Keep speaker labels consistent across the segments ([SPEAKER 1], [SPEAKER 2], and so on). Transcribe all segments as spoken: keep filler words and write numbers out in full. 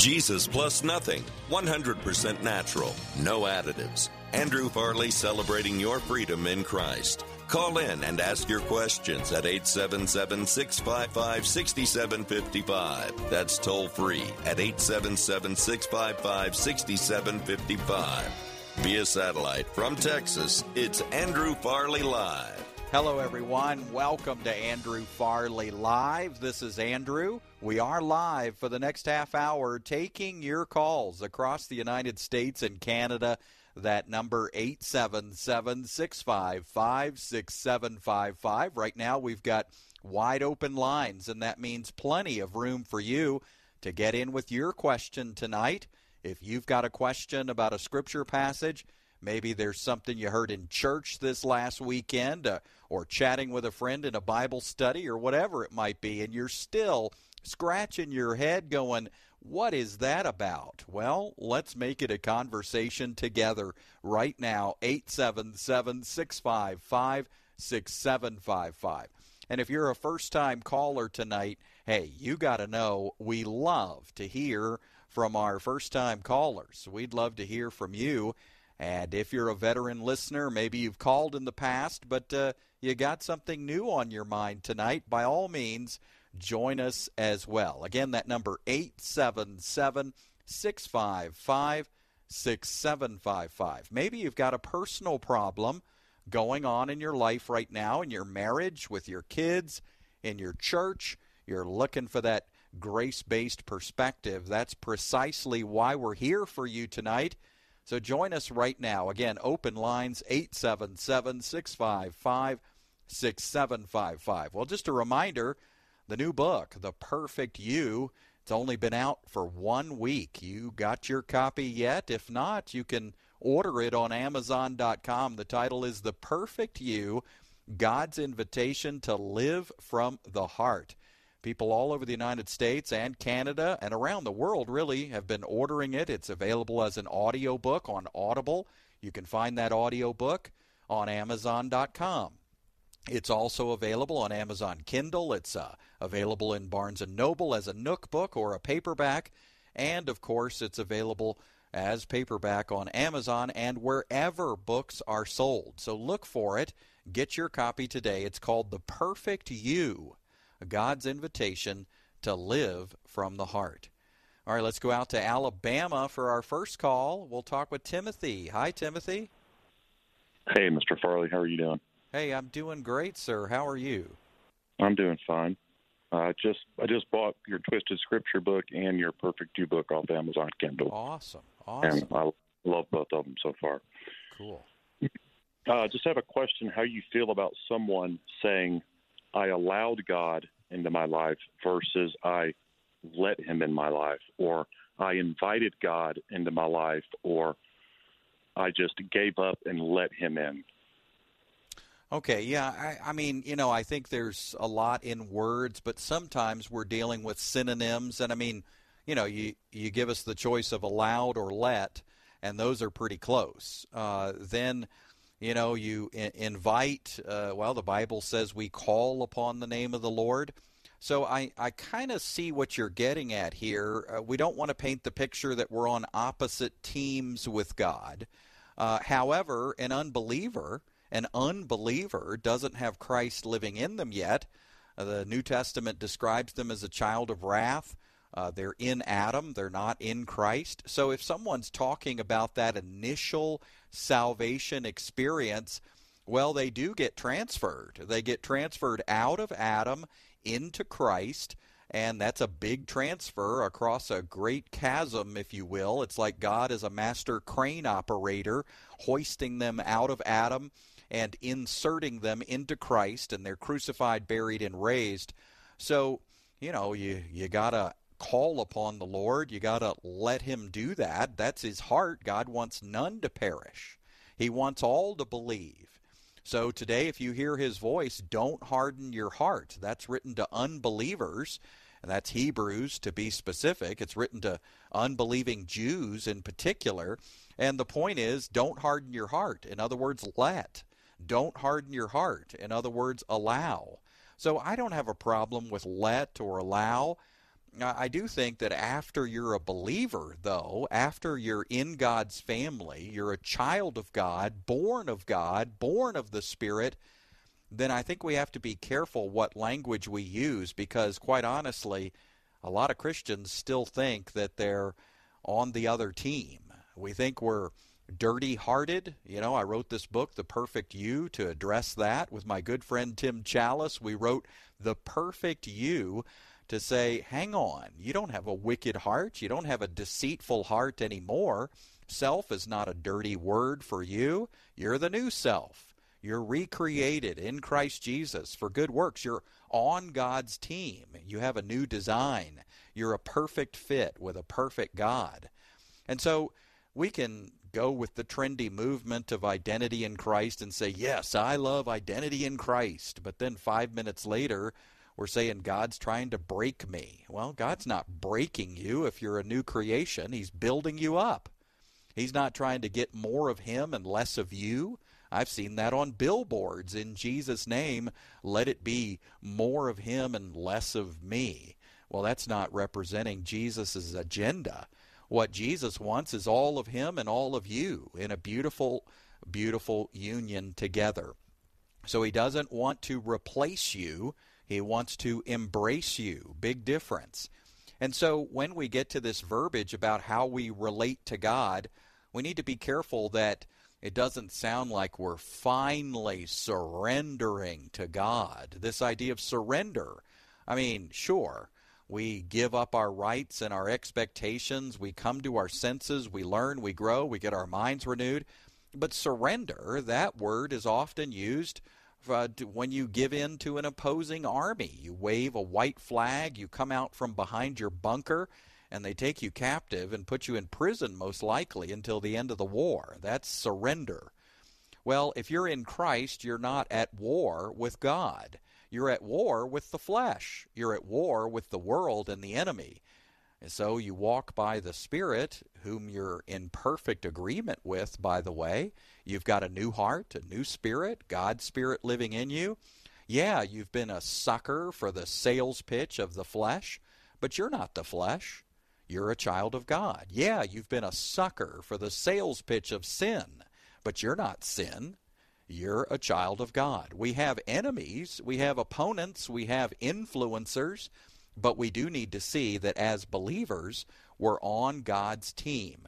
[SPEAKER 1] Jesus plus nothing, one hundred percent natural, no additives. Andrew Farley celebrating your freedom in Christ. Call in and ask your questions at eight seven seven, six five five, six seven five five. That's toll free at eight seven seven, six five five, six seven five five. Via satellite from Texas, it's Andrew Farley Live.
[SPEAKER 2] Hello, everyone. Welcome to Andrew Farley Live. This is Andrew. We are live for the next half hour, taking your calls across the United States and Canada. That number, eight seven seven, six five five, six seven five five. Right now, we've got wide open lines, and that means plenty of room for you to get in with your question tonight. If you've got a question about a scripture passage, maybe there's something you heard in church this last weekend, uh, or chatting with a friend in a Bible study, or whatever it might be, and you're still scratching your head going, what is that about? Well, let's make it a conversation together right now, eight seven seven, six five five, six seven five five. And if you're a first-time caller tonight, hey, you got to know we love to hear from our first-time callers. We'd love to hear from you. And if you're a veteran listener, maybe you've called in the past, but uh, you got something new on your mind tonight, by all means, join us as well. Again, that number, eight seven seven, six five five, six seven five five. Maybe you've got a personal problem going on in your life right now, in your marriage, with your kids, in your church. You're looking for that grace-based perspective. That's precisely why we're here for you tonight. So join us right now. Again, open lines, eight seven seven, six five five, six seven five five. Well, just a reminder, the new book, The Perfect You, it's only been out for one week. You got your copy yet? If not, you can order it on Amazon dot com. The title is The Perfect You, God's Invitation to Live from the Heart. People all over the United States and Canada and around the world really have been ordering it. It's available as an audio book on Audible. You can find that audio book on Amazon dot com. It's also available on Amazon Kindle. It's uh, available in Barnes and Noble as a Nook book or a paperback. And, of course, it's available as paperback on Amazon and wherever books are sold. So look for it. Get your copy today. It's called The Perfect You, God's Invitation to Live from the Heart. All right, let's go out to Alabama for our first call. We'll talk with Timothy. Hi, Timothy.
[SPEAKER 3] Hey, Mister Farley. How are you doing?
[SPEAKER 2] Hey, I'm doing great, sir. How are you?
[SPEAKER 3] I'm doing fine. I uh, just I just bought your Twisted Scripture book and your Perfect You book off Amazon Kindle.
[SPEAKER 2] Awesome. Awesome.
[SPEAKER 3] And I love both of them so far.
[SPEAKER 2] Cool.
[SPEAKER 3] Uh, just have a question, how you feel about someone saying, I allowed God into my life versus I let him in my life, or I invited God into my life, or I just gave up and let him in.
[SPEAKER 2] Okay, yeah, I, I mean, you know, I think there's a lot in words, but sometimes we're dealing with synonyms. And, I mean, you know, you, you give us the choice of allowed or let, and those are pretty close. Uh, then, you know, you I- invite, uh, well, the Bible says we call upon the name of the Lord. So I, I kind of see what you're getting at here. Uh, we don't want to paint the picture that we're on opposite teams with God. Uh, however, an unbeliever... An unbeliever doesn't have Christ living in them yet. Uh, the New Testament describes them as a child of wrath. Uh, they're in Adam. They're not in Christ. So if someone's talking about that initial salvation experience, well, they do get transferred. They get transferred out of Adam into Christ, and that's a big transfer across a great chasm, if you will. It's like God is a master crane operator, hoisting them out of Adam and inserting them into Christ, and they're crucified, buried, and raised. So, you know, you, you got to call upon the Lord. You got to let him do that. That's his heart. God wants none to perish. He wants all to believe. So today, if you hear his voice, don't harden your heart. That's written to unbelievers, and that's Hebrews to be specific. It's written to unbelieving Jews in particular. And the point is, don't harden your heart. In other words, let. Don't harden your heart. In other words, allow. So I don't have a problem with let or allow. I do think that after you're a believer, though, after you're in God's family, you're a child of God, born of God, born of the Spirit, then I think we have to be careful what language we use, because quite honestly, a lot of Christians still think that they're on the other team. We think we're dirty-hearted. You know, I wrote this book, The Perfect You, to address that with my good friend Tim Chalice. We wrote The Perfect You to say, hang on, you don't have a wicked heart. You don't have a deceitful heart anymore. Self is not a dirty word for you. You're the new self. You're recreated in Christ Jesus for good works. You're on God's team. You have a new design. You're a perfect fit with a perfect God. And so we can go with the trendy movement of identity in Christ and say, yes, I love identity in Christ. But then five minutes later, we're saying God's trying to break me. Well, God's not breaking you if you're a new creation. He's building you up. He's not trying to get more of Him and less of you. I've seen that on billboards. In Jesus' name, let it be more of Him and less of me. Well, that's not representing Jesus' agenda. What Jesus wants is all of Him and all of you in a beautiful, beautiful union together. So He doesn't want to replace you. He wants to embrace you. Big difference. And so when we get to this verbiage about how we relate to God, we need to be careful that it doesn't sound like we're finally surrendering to God. This idea of surrender, I mean, sure, we give up our rights and our expectations. We come to our senses. We learn, we grow, we get our minds renewed. But surrender, that word is often used uh, to, when you give in to an opposing army. You wave a white flag, you come out from behind your bunker, and they take you captive and put you in prison, most likely, until the end of the war. That's surrender. Well, if you're in Christ, you're not at war with God. You're at war with the flesh. You're at war with the world and the enemy. And so you walk by the Spirit, whom you're in perfect agreement with, by the way. You've got a new heart, a new spirit, God's Spirit living in you. Yeah, you've been a sucker for the sales pitch of the flesh, but you're not the flesh. You're a child of God. Yeah, you've been a sucker for the sales pitch of sin, but you're not sin. You're a child of God. We have enemies, we have opponents, we have influencers, but we do need to see that as believers, we're on God's team.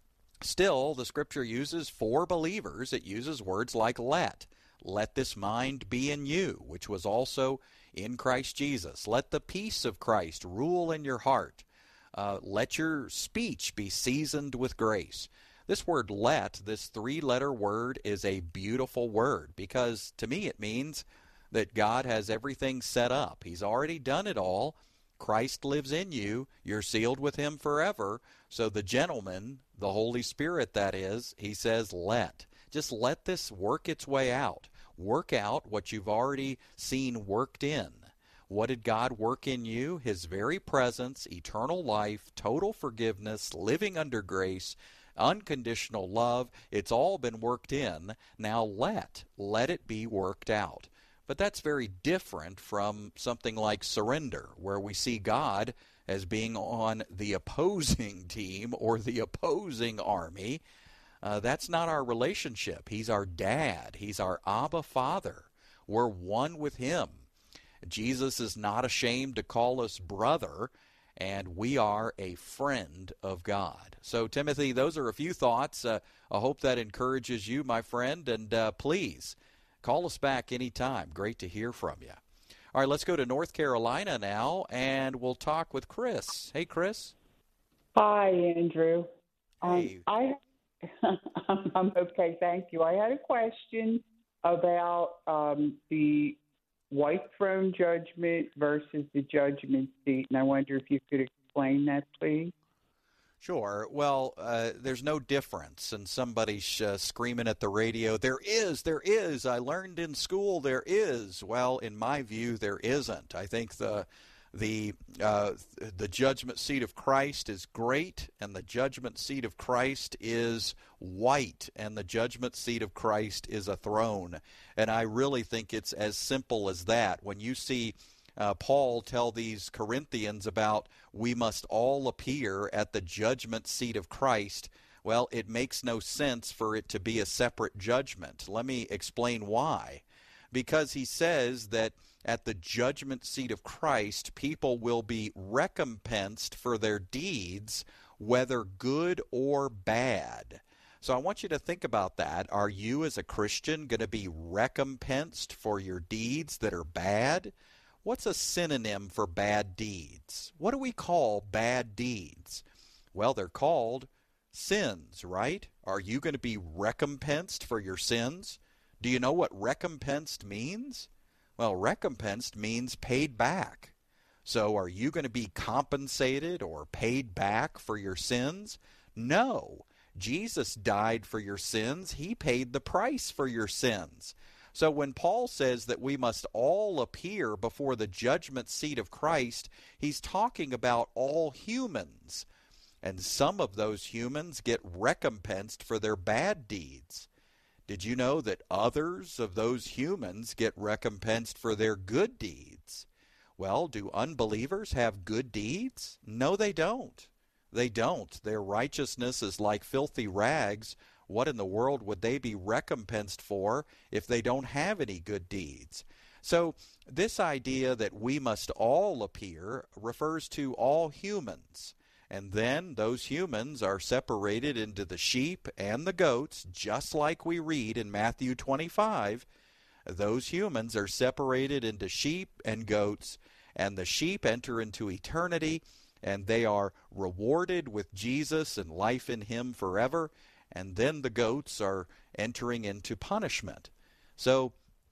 [SPEAKER 2] Still, the Scripture uses, for believers, it uses words like let. Let this mind be in you, which was also in Christ Jesus. Let the peace of Christ rule in your heart. Uh, let your speech be seasoned with grace. This word let, this three-letter word, is a beautiful word because to me it means that God has everything set up. He's already done it all. Christ lives in you. You're sealed with Him forever. So the gentleman, the Holy Spirit that is, He says let. Just let this work its way out. Work out what you've already seen worked in. What did God work in you? His very presence, eternal life, total forgiveness, living under grace, unconditional love. It's all been worked in. Now let, let it be worked out. But that's very different from something like surrender, where we see God as being on the opposing team or the opposing army. Uh, that's not our relationship. He's our dad. He's our Abba Father. We're one with Him. Jesus is not ashamed to call us brother, and we are a friend of God. So, Timothy, those are a few thoughts. Uh, I hope that encourages you, my friend, and uh, please call us back anytime. Great to hear from you. All right, let's go to North Carolina now, and we'll talk with Chris. Hey, Chris.
[SPEAKER 4] Hi, Andrew.
[SPEAKER 2] Hey.
[SPEAKER 4] Um, I, I'm okay, thank you. I had a question about um, the white throne judgment versus the judgment seat, and I wonder if you could explain that, please.
[SPEAKER 2] Sure. Well, uh, there's no difference. And somebody's uh, screaming at the radio, there is, there is. I learned in school there is. Well, in my view, there isn't. I think the the uh, the judgment seat of Christ is great, and the judgment seat of Christ is white, and the judgment seat of Christ is a throne. And I really think it's as simple as that. When you see uh, Paul tell these Corinthians about we must all appear at the judgment seat of Christ? Well, it makes no sense for it to be a separate judgment. Let me explain why. Because he says that at the judgment seat of Christ, people will be recompensed for their deeds, whether good or bad. So I want you to think about that. Are you as a Christian going to be recompensed for your deeds that are bad? What's a synonym for bad deeds? What do we call bad deeds? Well, they're called sins, right? Are you going to be recompensed for your sins? Do you know what recompensed means? Well, recompensed means paid back. So are you going to be compensated or paid back for your sins? No. Jesus died for your sins. He paid the price for your sins. So when Paul says that we must all appear before the judgment seat of Christ, he's talking about all humans. And some of those humans get recompensed for their bad deeds. Did you know that others of those humans get recompensed for their good deeds? Well, do unbelievers have good deeds? No, they don't. They don't. Their righteousness is like filthy rags. What in the world would they be recompensed for if they don't have any good deeds? So this idea that we must all appear refers to all humans. And then those humans are separated into the sheep and the goats, just like we read in Matthew twenty-five. Those humans are separated into sheep and goats, and the sheep enter into eternity, and they are rewarded with Jesus and life in him forever, and then the goats are entering into punishment. So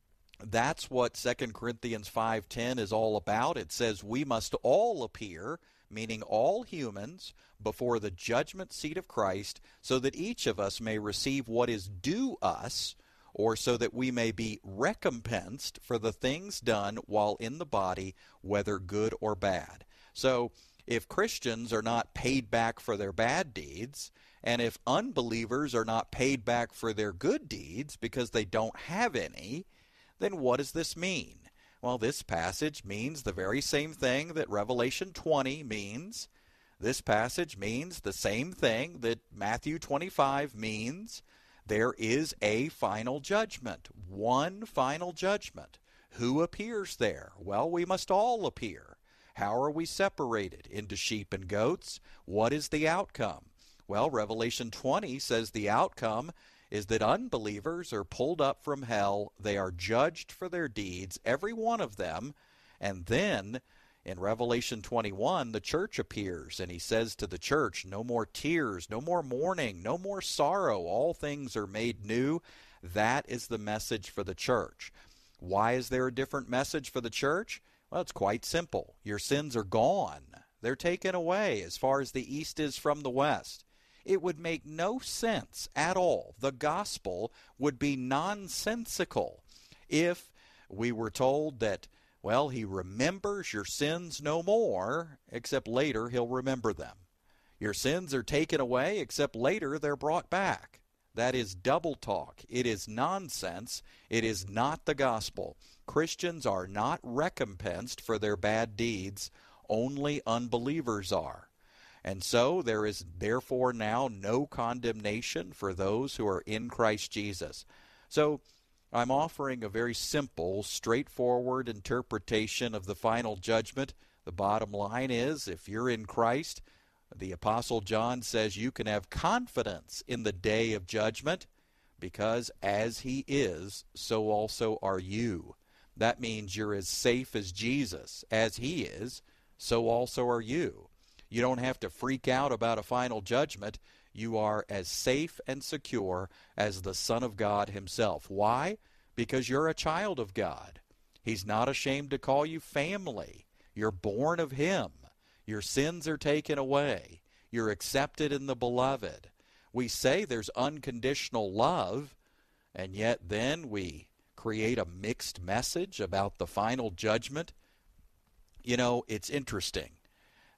[SPEAKER 2] that's what Second Corinthians five ten is all about. It says we must all appear, meaning all humans, before the judgment seat of Christ, so that each of us may receive what is due us, or so that we may be recompensed for the things done while in the body, whether good or bad. So if Christians are not paid back for their bad deeds, and if unbelievers are not paid back for their good deeds because they don't have any, then what does this mean? Well, this passage means the very same thing that Revelation twenty means. This passage means the same thing that Matthew twenty-five means. There is a final judgment, one final judgment. Who appears there? Well, we must all appear. How are we separated into sheep and goats? What is the outcome? Well, Revelation twenty says the outcome is that unbelievers are pulled up from hell. They are judged for their deeds, every one of them. And then in Revelation twenty-one, the church appears, and he says to the church, no more tears, no more mourning, no more sorrow. All things are made new. That is the message for the church. Why is there a different message for the church? Well, it's quite simple. Your sins are gone. They're taken away as far as the east is from the west. It would make no sense at all. The gospel would be nonsensical if we were told that, well, he remembers your sins no more, except later he'll remember them. Your sins are taken away, except later they're brought back. That is double talk. It is nonsense. It is not the gospel. Christians are not recompensed for their bad deeds. Only unbelievers are. And so there is therefore now no condemnation for those who are in Christ Jesus. So I'm offering a very simple, straightforward interpretation of the final judgment. The bottom line is, if you're in Christ, the Apostle John says you can have confidence in the day of judgment, because as he is, so also are you. That means you're as safe as Jesus. As he is, so also are you. You don't have to freak out about a final judgment. You are as safe and secure as the Son of God himself. Why? Because you're a child of God. He's not ashamed to call you family. You're born of him. Your sins are taken away. You're accepted in the beloved. We say there's unconditional love, and yet then we create a mixed message about the final judgment. You know, it's interesting.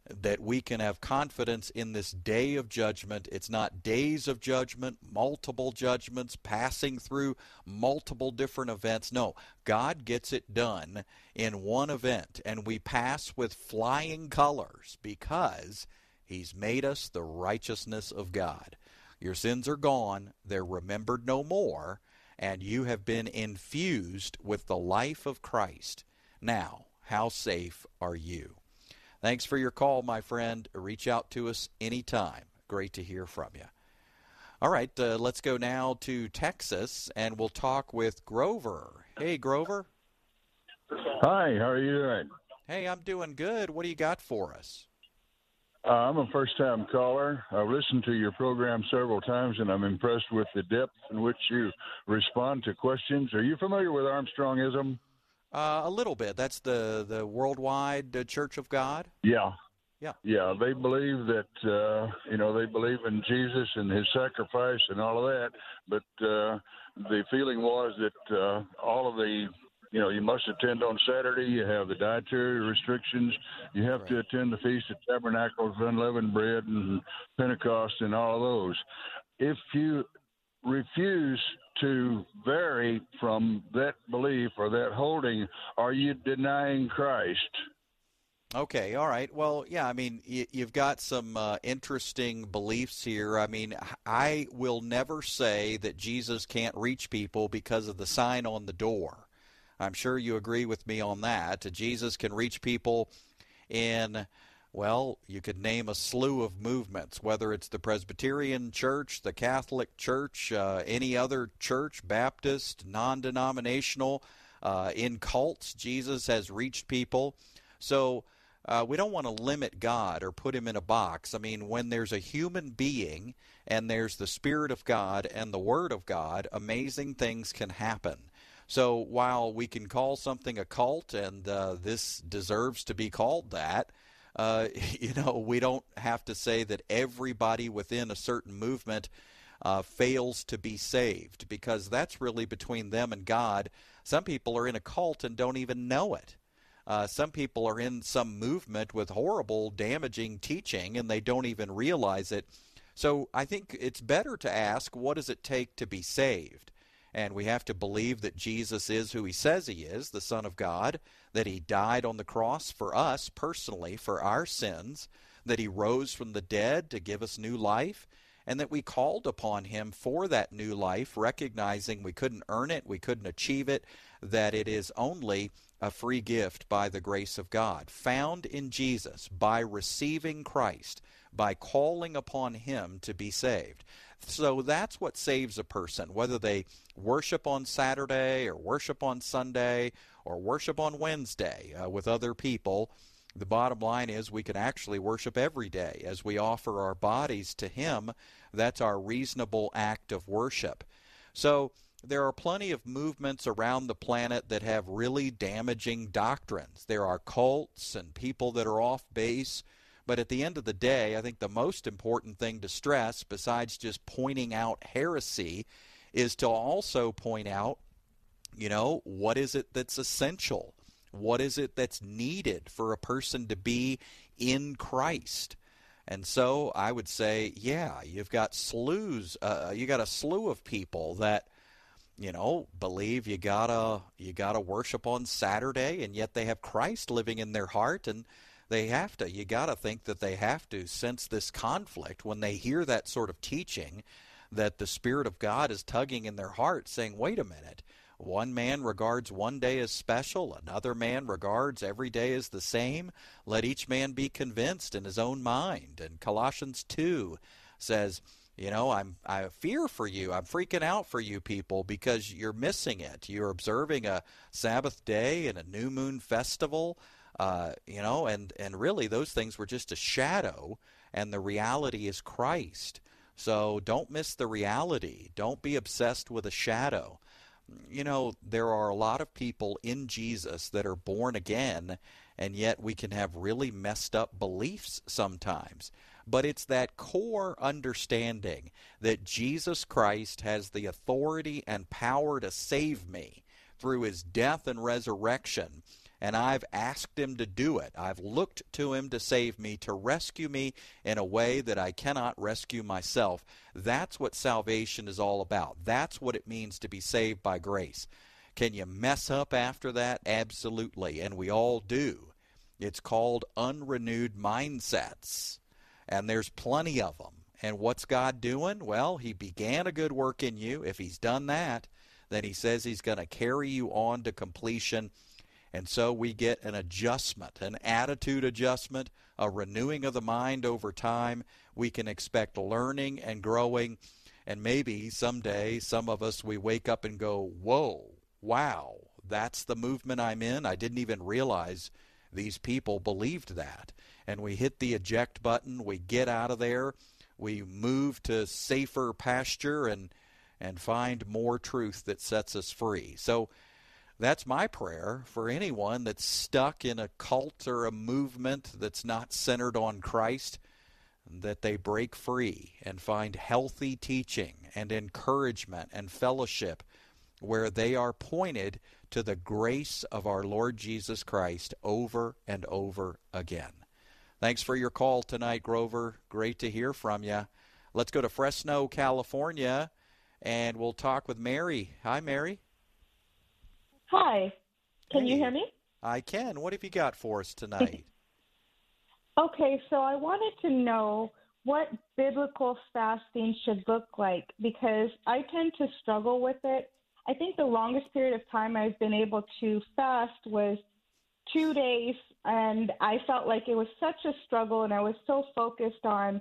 [SPEAKER 2] that we can have confidence in this day of judgment. It's not days of judgment, multiple judgments, passing through multiple different events. No, God gets it done in one event, and we pass with flying colors because He's made us the righteousness of God. Your sins are gone, they're remembered no more, and you have been infused with the life of Christ. Now, how safe are you? Thanks for your call, my friend. Reach out to us anytime. Great to hear from you. All right, uh, let's go now to Texas, and we'll talk with Grover. Hey, Grover.
[SPEAKER 5] Hi, how are you doing?
[SPEAKER 2] Hey, I'm doing good. What do you got for us?
[SPEAKER 5] Uh, I'm a first-time caller. I've listened to your program several times, and I'm impressed with the depth in which you respond to questions. Are you familiar with Armstrongism?
[SPEAKER 2] Uh, a little bit. That's the, the Worldwide uh, Church of God?
[SPEAKER 5] Yeah.
[SPEAKER 2] Yeah.
[SPEAKER 5] Yeah, they believe that, uh, you know, they believe in Jesus and his sacrifice and all of that, but uh, the feeling was that uh, all of the, you know, you must attend on Saturday, you have the dietary restrictions, you have
[SPEAKER 2] Right.
[SPEAKER 5] to attend the Feast of Tabernacles, Unleavened Bread, and Pentecost, and all of those. If you refuse to vary from that belief or that holding, are you denying Christ?
[SPEAKER 2] Okay, all right. Well, yeah, I mean, y- you've got some uh, interesting beliefs here. I mean, I will never say that Jesus can't reach people because of the sign on the door. I'm sure you agree with me on that. Jesus can reach people in, well, you could name a slew of movements, whether it's the Presbyterian Church, the Catholic Church, uh, any other church, Baptist, non-denominational, uh, in cults. Jesus has reached people. So uh, we don't want to limit God or put him in a box. I mean, when there's a human being and there's the Spirit of God and the Word of God, amazing things can happen. So while we can call something a cult, and uh, this deserves to be called that, uh, you know, we don't have to say that everybody within a certain movement uh, fails to be saved, because that's really between them and God. Some people are in a cult and don't even know it. Uh, some people are in some movement with horrible, damaging teaching, and they don't even realize it. So I think it's better to ask, what does it take to be saved? And we have to believe that Jesus is who he says he is, the Son of God, that he died on the cross for us personally, for our sins, that he rose from the dead to give us new life, and that we called upon him for that new life, recognizing we couldn't earn it, we couldn't achieve it, that it is only a free gift by the grace of God, found in Jesus, by receiving Christ, by calling upon him to be saved. So that's what saves a person, whether they worship on Saturday or worship on Sunday or worship on Wednesday uh, with other people. The bottom line is we can actually worship every day as we offer our bodies to him. That's our reasonable act of worship. So there are plenty of movements around the planet that have really damaging doctrines. There are cults and people that are off base. But at the end of the day, I think the most important thing to stress, besides just pointing out heresy, is to also point out, you know, what is it that's essential? What is it that's needed for a person to be in Christ? And so I would say, yeah, you've got slews, uh, you got a slew of people that, you know, believe you gotta you gotta worship on Saturday, and yet they have Christ living in their heart, and they have to, you got to think that they have to sense this conflict when they hear that sort of teaching, that the Spirit of God is tugging in their heart, saying, wait a minute, one man regards one day as special, another man regards every day as the same. Let each man be convinced in his own mind. And Colossians two says, you know, I'm I fear for you. I'm freaking out for you people because you're missing it. You're observing a Sabbath day and a new moon festival. Uh, you know, and, and really those things were just a shadow, and the reality is Christ. So don't miss the reality. Don't be obsessed with a shadow. You know, there are a lot of people in Jesus that are born again, and yet we can have really messed up beliefs sometimes. But it's that core understanding that Jesus Christ has the authority and power to save me through his death and resurrection. and I've asked him to do it. I've looked to him to save me, to rescue me in a way that I cannot rescue myself. That's what salvation is all about. That's what it means to be saved by grace. Can you mess up after that? Absolutely, and we all do. It's called unrenewed mindsets, and there's plenty of them. And what's God doing? Well, he began a good work in you. If he's done that, then he says he's going to carry you on to completion. And so we get an adjustment, an attitude adjustment, a renewing of the mind over time. We can expect learning and growing. And maybe someday some of us, we wake up and go, whoa, wow, that's the movement I'm in. I didn't even realize these people believed that. And we hit the eject button. We get out of there. We move to safer pasture and and find more truth that sets us free. So that's my prayer for anyone that's stuck in a cult or a movement that's not centered on Christ, that they break free and find healthy teaching and encouragement and fellowship where they are pointed to the grace of our Lord Jesus Christ over and over again. Thanks for your call tonight, Grover. Great to hear from you. Let's go to Fresno, California, and we'll talk with Mary. Hi, Mary.
[SPEAKER 6] Hi. Can
[SPEAKER 2] Hey.
[SPEAKER 6] you hear me?
[SPEAKER 2] I can. What have you got for us tonight?
[SPEAKER 6] Okay, so I wanted to know what biblical fasting should look like because I tend to struggle with it. I think the longest period of time I've been able to fast was two days, and I felt like it was such a struggle, and I was so focused on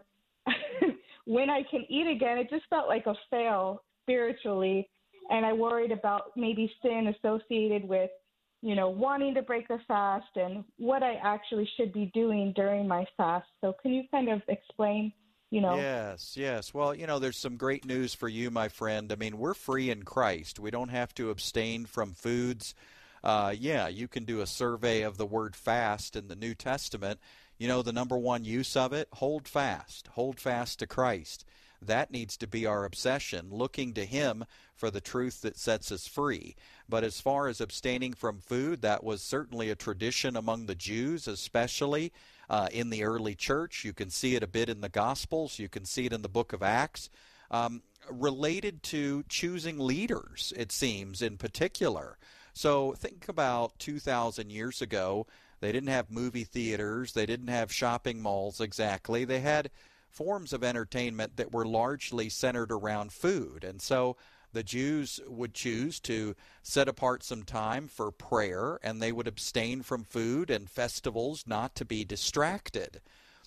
[SPEAKER 6] when I can eat again. It just felt like a fail spiritually, and I worried about maybe sin associated with, you know, wanting to break the fast and what I actually should be doing during my fast. So can you kind of explain, you know?
[SPEAKER 2] Yes, yes. Well, you know, there's some great news for you, my friend. I mean, we're free in Christ. We don't have to abstain from foods. Uh, yeah, you can do a survey of the word fast in the New Testament. You know, the number one use of it, hold fast. Hold fast to Christ. That needs to be our obsession, looking to him for the truth that sets us free. But as far as abstaining from food, that was certainly a tradition among the Jews, especially uh, in the early church. You can see it a bit in the Gospels. You can see it in the book of Acts. Um, related to choosing leaders, it seems, in particular. So think about two thousand years ago. They didn't have movie theaters. They didn't have shopping malls exactly. They had forms of entertainment that were largely centered around food. And so the Jews would choose to set apart some time for prayer, and they would abstain from food and festivals not to be distracted.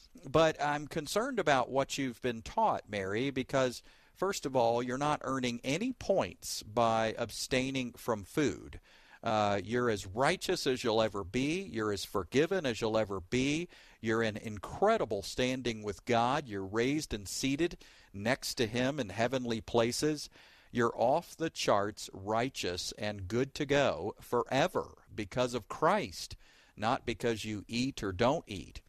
[SPEAKER 2] But I'm concerned about what you've been taught, Mary, because first of all, you're not earning any points by abstaining from food. Uh, you're as righteous as you'll ever be. You're as forgiven as you'll ever be. You're in incredible standing with God. You're raised and seated next to him in heavenly places. You're off the charts righteous and good to go forever because of Christ, not because you eat or don't eat.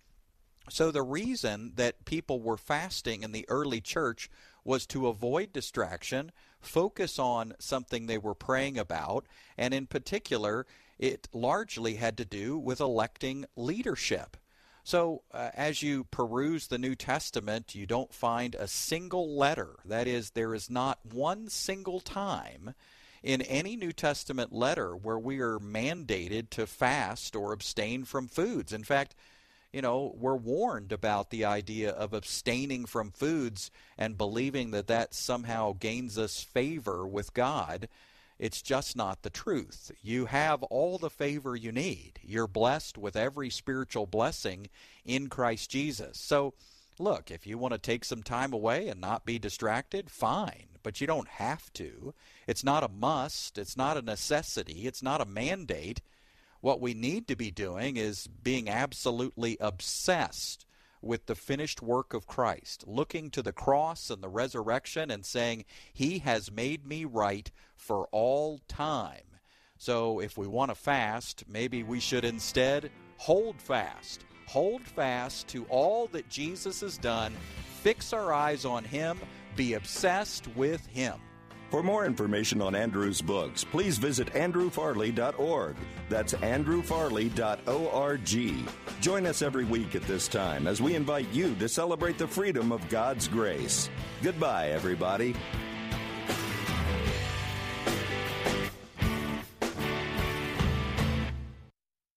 [SPEAKER 2] So the reason that people were fasting in the early church was to avoid distraction, focus on something they were praying about, and in particular, it largely had to do with electing leadership. So uh, as you peruse the New Testament, you don't find a single letter. That is, there is not one single time in any New Testament letter where we are mandated to fast or abstain from foods. In fact, you know, we're warned about the idea of abstaining from foods and believing that that somehow gains us favor with God. It's just not the truth. You have all the favor you need. You're blessed with every spiritual blessing in Christ Jesus. So, look, if you want to take some time away and not be distracted, fine, but you don't have to. It's not a must. It's not a necessity. It's not a mandate. What we need to be doing is being absolutely obsessed with the finished work of Christ, looking to the cross and the resurrection and saying, he has made me right for all time. So if we want to fast, maybe we should instead hold fast. Hold fast to all that Jesus has done. Fix our eyes on him. Be obsessed with him.
[SPEAKER 1] For more information on Andrew's books, please visit andrew farley dot org. That's andrew farley dot org. Join us every week at this time as we invite you to celebrate the freedom of God's grace. Goodbye, everybody.